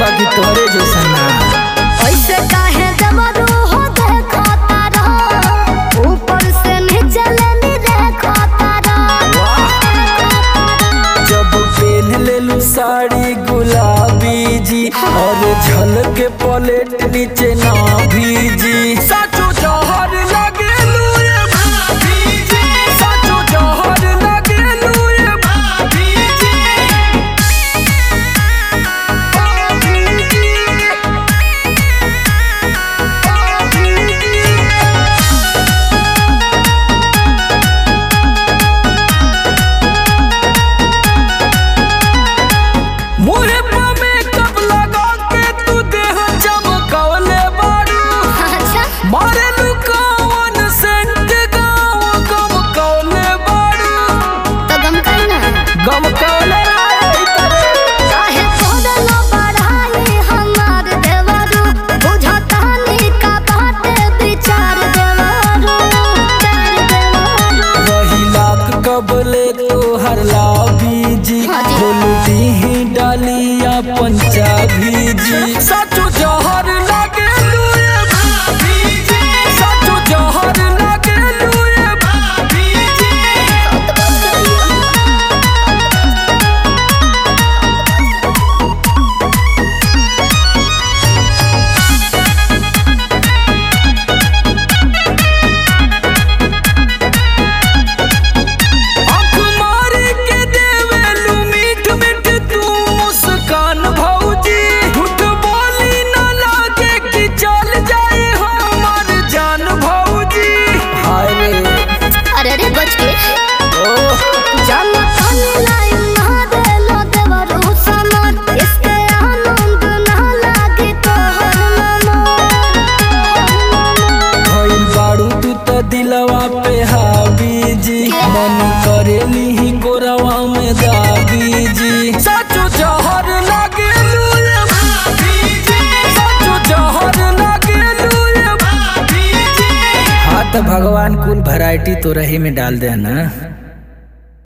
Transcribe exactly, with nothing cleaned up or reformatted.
बाकी तोरे जैसा ना। ऐसे काहे जबरू हो देखता रहो, ऊपर से नीचे लेनी देखता रहो। जब पहन लेलू साड़ी गुलाबी जी और झलक पलेट नीचे ना भीजी, साचो जहर लगेलू ये भाभी जी, साचो जहर लगेलू ये भाभी जी, भाभी जी, भाभी जी। मुहे पे मेकअप लगा के तू देह चमकौले बारू, मारे लुकावन सेंट गाँव गमकौले बारू। तो गम करना गमकौले राय तरे काहे कोदलो बढ़ाई हमार देवरू, बुझता नी का बात विचार देवरू, विचार देवरू। रही लाख कबले तोहर लाभी जी, बोलू दीही डालिया पंचाभी जी, साचो जहर लगेलू ये भाभी जी, साचो जहर लगेलू ये भाभी जी। आँख मारी के देवेलू मीठ मीठ तू मुस्कान भौजी, झूठ बोली न लागे कि चल जाए हमार जान भौजी। हाय रे अरे रे बच के ओह जाना ताने लाइन ना देलो देवरू समान, इसके आनंद ना लागे तोहर भइल बारू तू त दिलवा पे हावी जी, मन करेली ही गोरवा में दाबी जी, साचो जहर लगेलू ये भाभी जी, साचो जहर लगेलू ये भाभी जी। हाँ तो भगवान कुल वैरायटी तो रही में डाल दे ना।